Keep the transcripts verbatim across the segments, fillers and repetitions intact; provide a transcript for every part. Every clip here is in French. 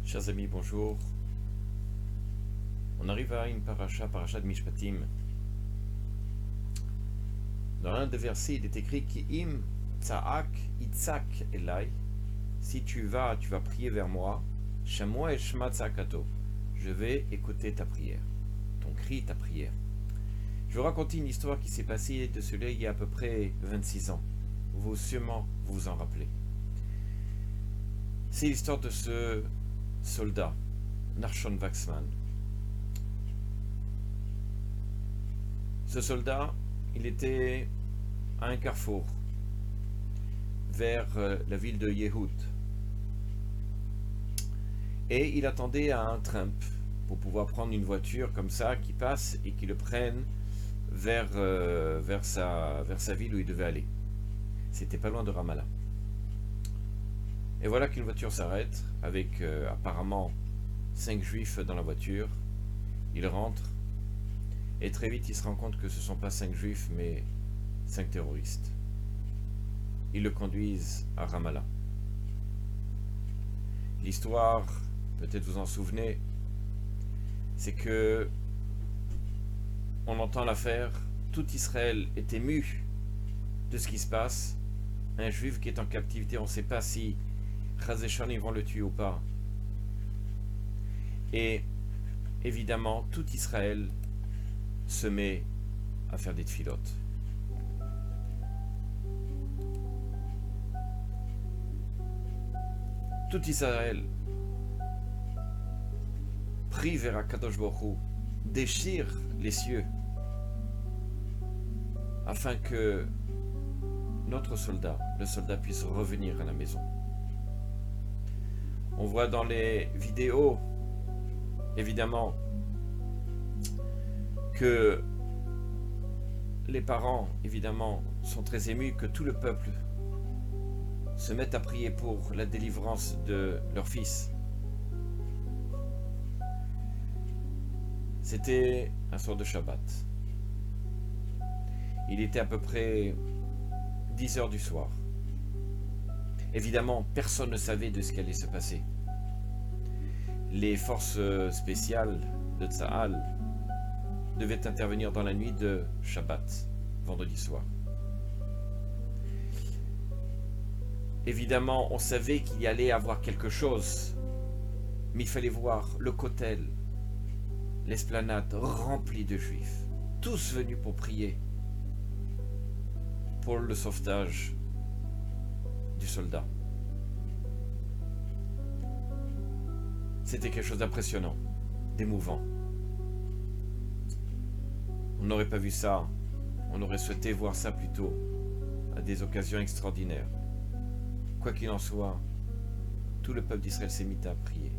Chers amis, bonjour. On arrive à une paracha, paracha de Mishpatim. Dans l'un des versets, il est écrit Ki'im tsa'ak itzak elai. Si tu vas, tu vas prier vers moi. Shamwa eshma tsa'akato. Je vais écouter ta prière. Ton cri, ta prière. Je vais raconter une histoire qui s'est passée de cela il y a à peu près vingt-six ans. Vous sûrement vous vous en rappelez. C'est l'histoire de ce soldat, Nachshon Waxman. Ce soldat, il était à un carrefour vers la ville de Yehud. Et il attendait à un train pour pouvoir prendre une voiture comme ça qui passe et qui le prenne vers, euh, vers, sa, vers sa ville où il devait aller. C'était pas loin de Ramallah. Et voilà qu'une voiture s'arrête avec euh, apparemment cinq juifs dans la voiture. Il rentre et très vite il se rend compte que ce ne sont pas cinq juifs mais cinq terroristes. Ils le conduisent à Ramallah. L'histoire, peut-être vous en souvenez, c'est que on entend l'affaire, tout Israël est ému de ce qui se passe. Un juif qui est en captivité, on ne sait pas si Chazéchan ils vont le tuer ou pas. Et évidemment, tout Israël se met à faire des tfilotes. Tout Israël prie vers Akadosh Baruch Hu, déchire les cieux afin que notre soldat, le soldat puisse revenir à la maison. On voit dans les vidéos, évidemment, que les parents, évidemment, sont très émus, que tout le peuple se mette à prier pour la délivrance de leur fils. C'était un soir de Shabbat. Il était à peu près dix heures du soir. Évidemment, personne ne savait de ce qui allait se passer. Les forces spéciales de Tsahal devaient intervenir dans la nuit de Shabbat, vendredi soir. Évidemment, on savait qu'il y allait avoir quelque chose, mais il fallait voir le kotel, l'esplanade remplie de juifs, tous venus pour prier pour le sauvetage du soldat. C'était quelque chose d'impressionnant, d'émouvant. On n'aurait pas vu ça, on aurait souhaité voir ça plutôt à des occasions extraordinaires. Quoi qu'il en soit, tout le peuple d'Israël s'est mis à prier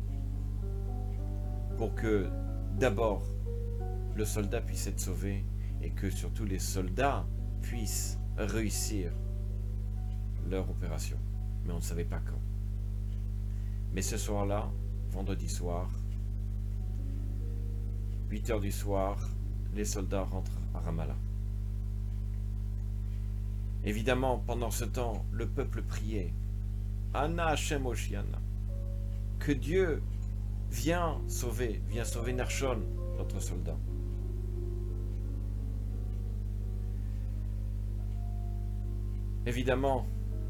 pour que d'abord le soldat puisse être sauvé et que surtout les soldats puissent réussir leur opération. Mais on ne savait pas quand. Mais ce soir-là, vendredi soir, huit heures du soir, les soldats rentrent à Ramallah. Évidemment, pendant ce temps, le peuple priait. Anna Hashem Oshiana. Que Dieu vient sauver, vient sauver Nachshon, notre soldat. Évidemment,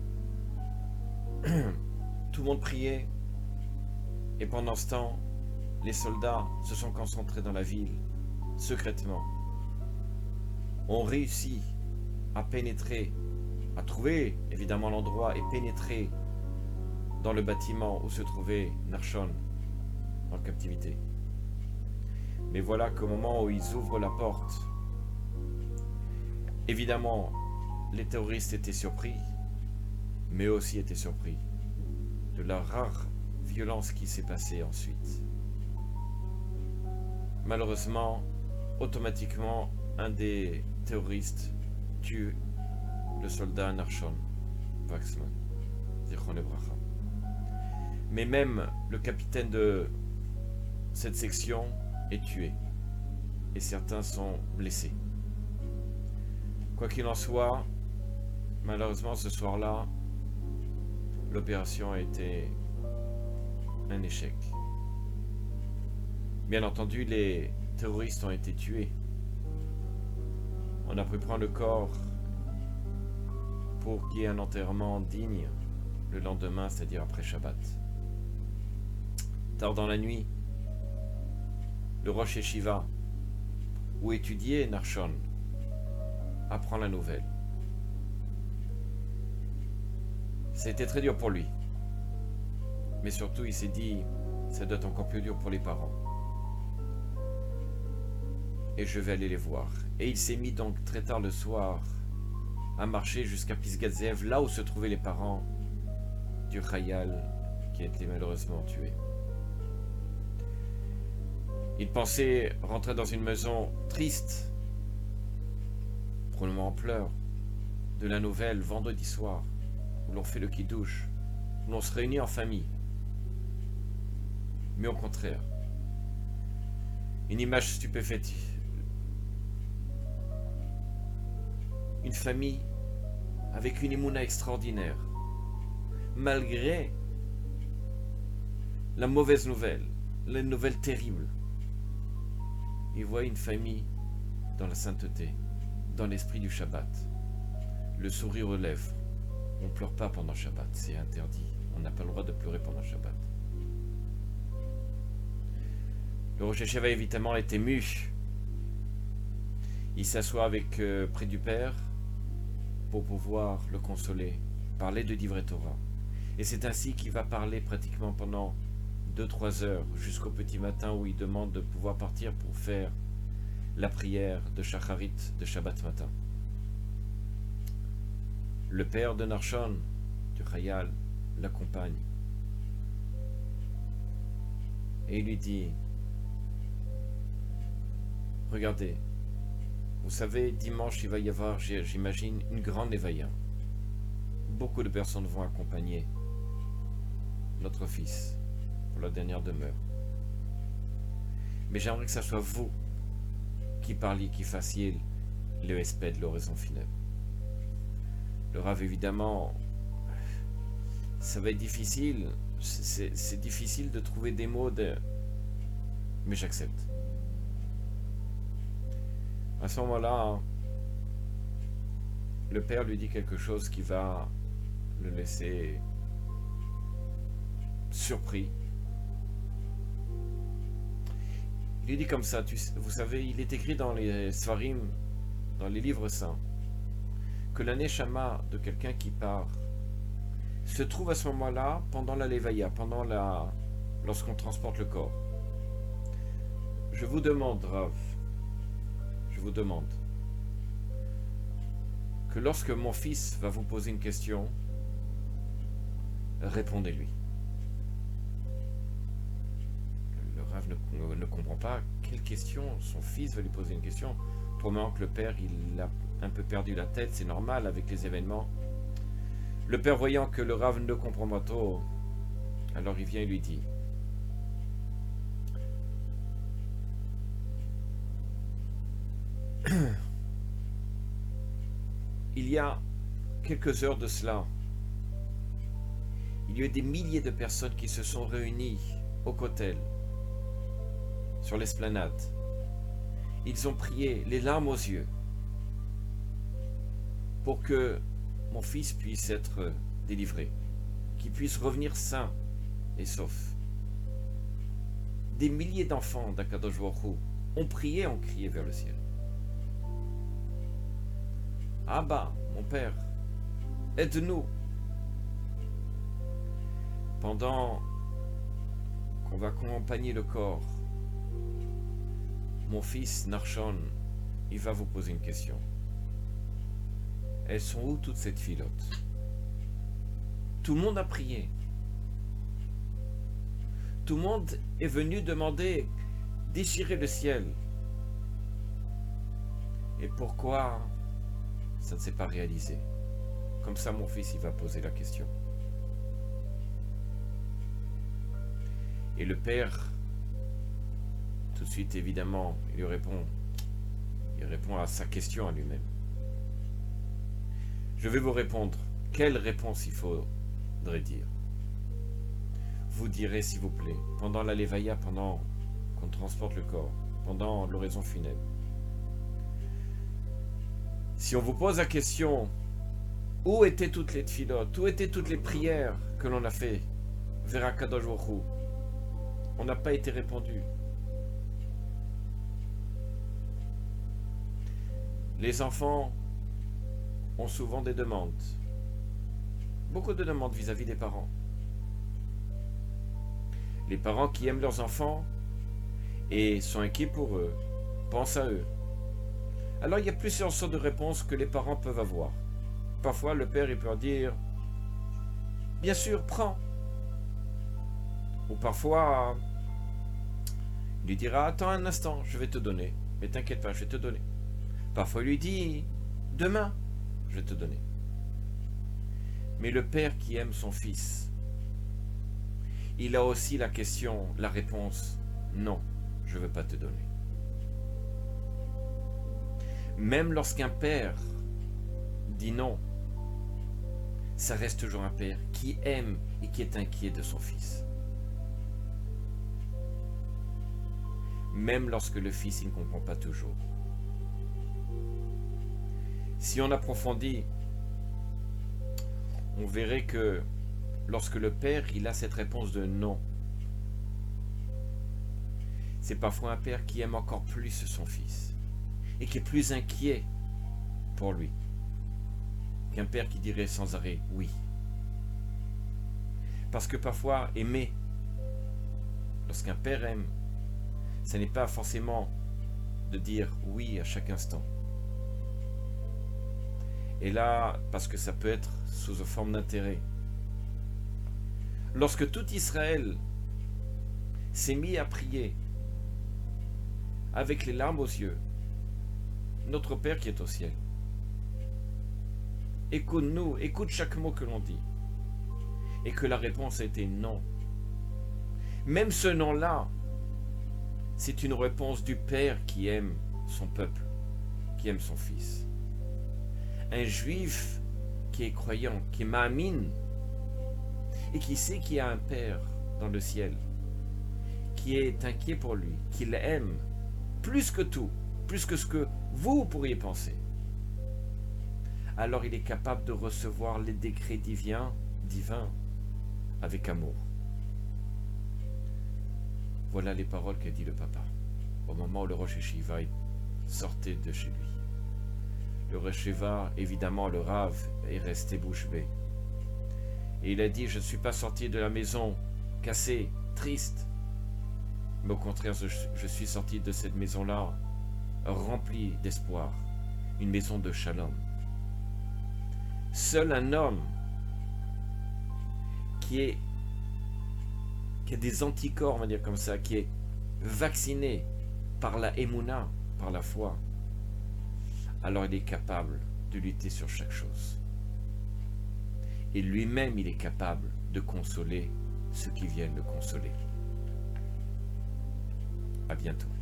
tout le monde priait. Et pendant ce temps, les soldats se sont concentrés dans la ville, secrètement. On réussit à pénétrer, à trouver évidemment l'endroit et pénétrer dans le bâtiment où se trouvait Nachshon en captivité. Mais voilà qu'au moment où ils ouvrent la porte, évidemment, les terroristes étaient surpris, mais eux aussi étaient surpris de la rare violence qui s'est passée ensuite. Malheureusement, automatiquement, un des terroristes tue le soldat Nachshon Waxman, Zichron Lebracha. Mais même le capitaine de cette section est tué et certains sont blessés. Quoi qu'il en soit, malheureusement ce soir-là, l'opération a été un échec. Bien entendu, les terroristes ont été tués. On a pu prendre le corps pour qu'il y ait un enterrement digne le lendemain, c'est-à-dire après Shabbat. Tard dans la nuit, le Rosh Yeshiva, où étudiait Narshon, apprend la nouvelle. C'était très dur pour lui. Mais surtout, il s'est dit, ça doit être encore plus dur pour les parents. Et je vais aller les voir. Et il s'est mis donc très tard le soir à marcher jusqu'à Pisgat Ze'ev, là où se trouvaient les parents du Chayal qui a été malheureusement tué. Il pensait rentrer dans une maison triste, probablement en pleurs, de la nouvelle vendredi soir, où l'on fait le kiddush, où l'on se réunit en famille. Mais au contraire, une image stupéfaite. Une famille avec une émouna extraordinaire, malgré la mauvaise nouvelle, la nouvelle terrible. Il voit une famille dans la sainteté, dans l'esprit du Shabbat, le sourire aux lèvres. On ne pleure pas pendant Shabbat, c'est interdit. On n'a pas le droit de pleurer pendant Shabbat. Le Rosh Yeshiva évidemment est ému. Il s'assoit avec euh, près du Père pour pouvoir le consoler, parler de Divrei Torah. Et c'est ainsi qu'il va parler pratiquement pendant deux trois heures, jusqu'au petit matin où il demande de pouvoir partir pour faire la prière de Shacharit de Shabbat matin. Le père de Narshon, du Chayal, l'accompagne. Et il lui dit, regardez, vous savez, dimanche, il va y avoir, j'imagine, une grande éveilla. Beaucoup de personnes vont accompagner notre fils pour la dernière demeure. Mais j'aimerais que ce soit vous qui parliez, qui fassiez le hesped, l'oraison funèbre. Le Rav, évidemment, ça va être difficile. C'est difficile de trouver des mots de... Mais j'accepte. À ce moment-là, le père lui dit quelque chose qui va le laisser surpris. Il lui dit comme ça, tu, vous savez, il est écrit dans les Sfarim, dans les livres saints, que la neshama de quelqu'un qui part se trouve à ce moment-là pendant la levaya, pendant la, lorsqu'on transporte le corps. Je vous demande, Rav, je vous demande que lorsque mon fils va vous poser une question, répondez-lui. Le Rav ne, ne comprend pas quelle question son fils va lui poser une question. Probablement que le père, il a un peu perdu la tête, c'est normal avec les événements. Le père, voyant que le Rav ne comprend pas trop, alors il vient et lui dit, il y a quelques heures de cela, il y a eu des milliers de personnes qui se sont réunies au Kotel, sur l'esplanade. Ils ont prié les larmes aux yeux pour que mon fils puisse être délivré, qu'il puisse revenir sain et sauf. Des milliers d'enfants d'Akadosh Baruch Hu ont prié, ont crié vers le ciel. Abba, mon père, aide-nous. Pendant qu'on va accompagner le corps, mon fils Narshon, il va vous poser une question. Elles sont où toutes ces filottes? Tout le monde a prié. Tout le monde est venu demander, déchirer le ciel. Et pourquoi ça ne s'est pas réalisé? Comme ça, mon fils, il va poser la question. Et le père, tout de suite, évidemment, il lui répond. Il répond à sa question à lui-même. Je vais vous répondre. Quelle réponse il faudrait dire? vous direz, s'il vous plaît, pendant la Levaya, pendant qu'on transporte le corps, pendant l'oraison funèbre. Si on vous pose la question, où étaient toutes les tfilotes, où étaient toutes les prières que l'on a fait vers Akadosh Baruch Hu? On n'a pas été répondu. Les enfants ont souvent des demandes, beaucoup de demandes vis-à-vis des parents. Les parents qui aiment leurs enfants et sont inquiets pour eux, pensent à eux. Alors il y a plusieurs sortes de réponses que les parents peuvent avoir. Parfois le père il peut leur dire « Bien sûr, prends ». Ou parfois il lui dira « Attends un instant, je vais te donner. Mais t'inquiète pas, je vais te donner ». Parfois il lui dit « Demain, je vais te donner ». Mais le père qui aime son fils, il a aussi la question, la réponse « Non, je ne veux pas te donner ». Même lorsqu'un père dit non, ça reste toujours un père qui aime et qui est inquiet de son fils. Même lorsque le fils il ne comprend pas toujours. Si on approfondit, on verrait que lorsque le père il a cette réponse de non, c'est parfois un père qui aime encore plus son fils et qui est plus inquiet pour lui qu'un père qui dirait sans arrêt oui. Parce que parfois aimer, lorsqu'un père aime, ce n'est pas forcément de dire oui à chaque instant. Et là, parce que ça peut être sous une forme d'intérêt. Lorsque tout Israël s'est mis à prier avec les larmes aux yeux, notre Père qui est au ciel, écoute-nous, écoute chaque mot que l'on dit. Et que la réponse a été non. Même ce non-là, c'est une réponse du Père qui aime son peuple, qui aime son fils. Un juif qui est croyant, qui est ma'amine, et qui sait qu'il y a un Père dans le ciel, qui est inquiet pour lui, qui l'aime, plus que tout, plus que ce que vous pourriez penser. Alors il est capable de recevoir les décrets divins, divins avec amour. Voilà les paroles qu'a dit le papa au moment où le Rosh Yeshiva sortait de chez lui. Le Rosh Yeshiva, évidemment le Rav, est resté bouche bée. Et il a dit, je ne suis pas sorti de la maison cassée, triste, mais au contraire, je, je suis sorti de cette maison-là remplie d'espoir, une maison de shalom. Seul un homme qui est qui a des anticorps, on va dire comme ça, qui est vacciné par la émouna, par la foi, alors il est capable de lutter sur chaque chose. Et lui-même, il est capable de consoler ceux qui viennent le consoler. À bientôt.